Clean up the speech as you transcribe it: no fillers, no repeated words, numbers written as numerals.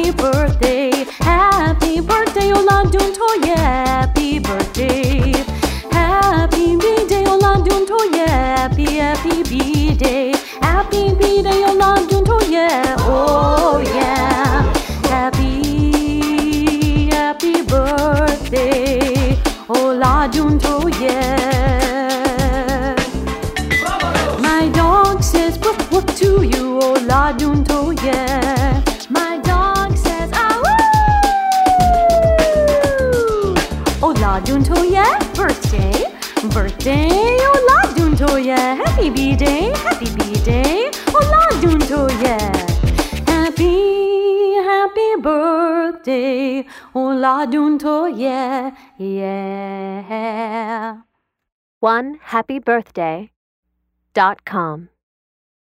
happy birthday, oladun toye, happy birthday. Happy B-day, oladun toye, happy B-day. Happy B-day, oladun toye, oh yeah. Happy birthday, oladun toye. My dog says woof woof to you, oladun toye. My dog says awoo. Oladun toye, birthday, oladun toye. Happy B-day, oladun toye. Happy birthday, oladun toye, yeah. OneHappyBirthday.com